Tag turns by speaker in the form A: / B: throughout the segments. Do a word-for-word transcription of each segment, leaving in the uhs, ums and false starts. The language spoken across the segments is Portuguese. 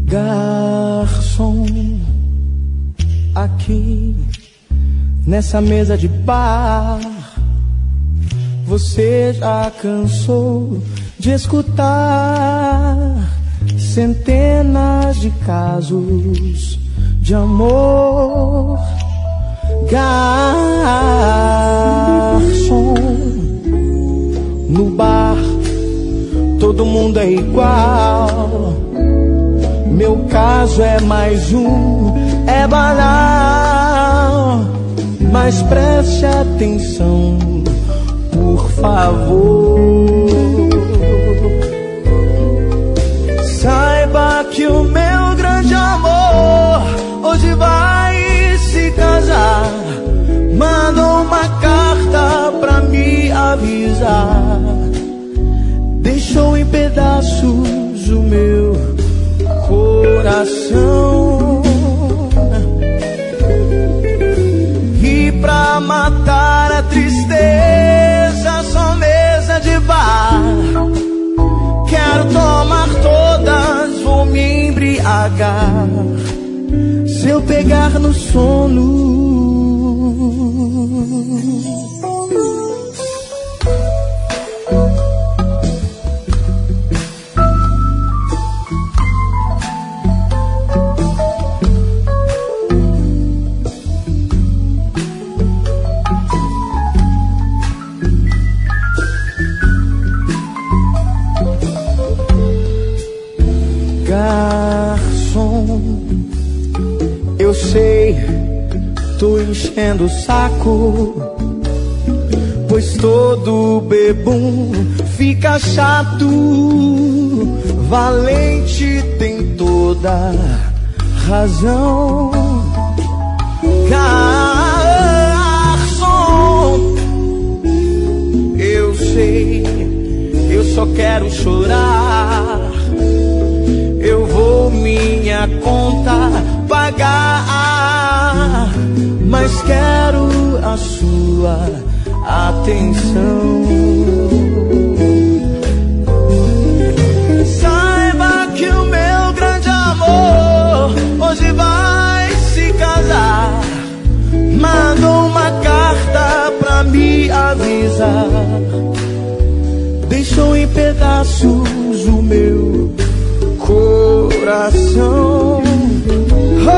A: Garçom, aqui nessa mesa de bar, você já cansou de escutar centenas de casos de amor. Garçom, no bar todo mundo é igual. Meu caso é mais um, é banal. Mas preste atenção, por favor. Saiba que o meu grande amor hoje vai se casar. Mandou uma carta pra me avisar. Deixou em pedaços o meu coração. E pra matar a tristeza, só mesa de bar. Quero tomar todas, vou me embriagar. Se eu pegar no sono, eu sei, tô enchendo o saco, pois todo bebum fica chato. Valente tem toda razão. Garçom, eu sei, eu só quero chorar. Eu vou minha conta pagar, mas quero a sua atenção. Saiba que o meu grande amor hoje vai se casar. Mandou uma carta pra me avisar. Deixou em pedaços o meu coração. Oh,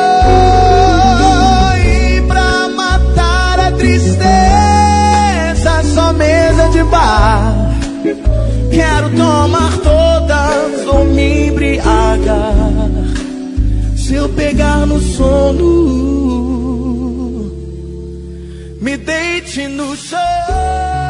A: e pra matar a tristeza, só mesa de bar. Quero tomar todas, vou me embriagar. Se eu pegar no sono, me deite no chão.